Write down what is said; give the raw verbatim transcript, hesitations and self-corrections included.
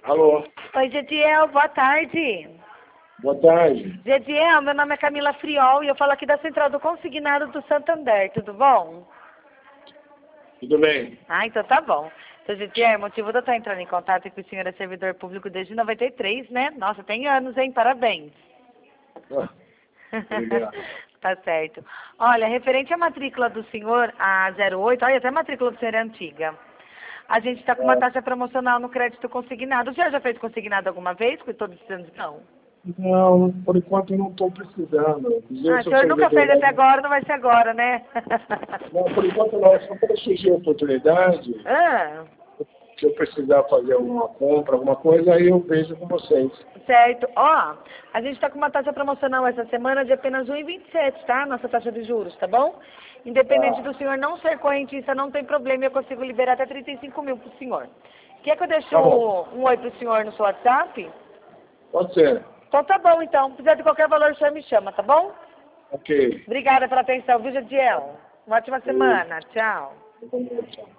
Alô, Oi, Gediel, boa tarde. boa tarde. Gediel, meu nome é Camila Friol e eu falo aqui da Central do Consignado do Santander, tudo bom? Tudo bem? Ah, então tá bom. Seu Gediel, o motivo de eu estar entrando em contato é que o senhor é servidor público desde noventa e três, né? Nossa, tem anos, hein? Parabéns. Ah, obrigado. Tá certo. Olha, referente à matrícula do senhor, a zero oito, olha, até a matrícula do senhor é antiga. A gente está com uma É, taxa promocional no crédito consignado. O senhor já fez consignado alguma vez? Que eu estou dizendo que não. não, por enquanto eu não estou precisando. Ah, Eu o sou senhor nunca fez servidor até aí. agora, não vai ser agora, né? Não, por enquanto não. Só quando surgir a oportunidade, Ah, se eu precisar fazer alguma compra, alguma coisa, aí eu vejo com vocês. certo. Ó, a gente está com uma taxa promocional essa semana de apenas um vírgula vinte e sete, tá? Nossa taxa de juros, tá bom? Independente Tá, do senhor não ser correntista, não tem problema, eu consigo liberar até trinta e cinco mil pro senhor. Quer que eu deixe tá bom. um, um oi pro senhor no seu WhatsApp? Pode ser. Então tá bom, então. Se precisar de qualquer valor, o senhor me chama, tá bom? Ok. Obrigada pela atenção, viu, Jadiel? Uma ótima Beleza. semana. Tchau. Tchau.